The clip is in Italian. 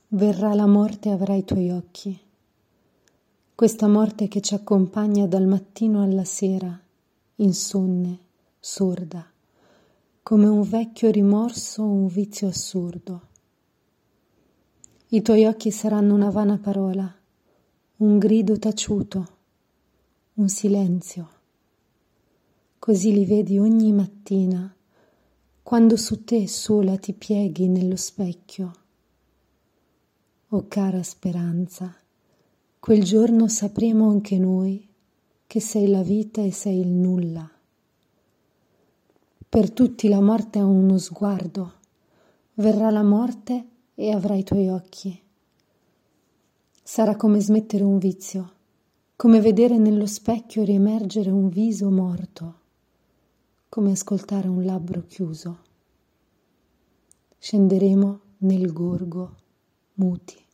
Verrà la morte e avrai i tuoi occhi. Questa morte che ci accompagna dal mattino alla sera, insonne, sorda, come un vecchio rimorso o un vizio assurdo. I tuoi occhi saranno una vana parola, un grido taciuto, un silenzio. Così li vedi ogni mattina, quando su te sola ti pieghi nello specchio. O cara speranza, quel giorno sapremo anche noi che sei la vita e sei il nulla. Per tutti la morte ha uno sguardo, verrà la morte e avrai i tuoi occhi. Sarà come smettere un vizio, come vedere nello specchio riemergere un viso morto, come ascoltare un labbro chiuso. Scenderemo nel gorgo, muti.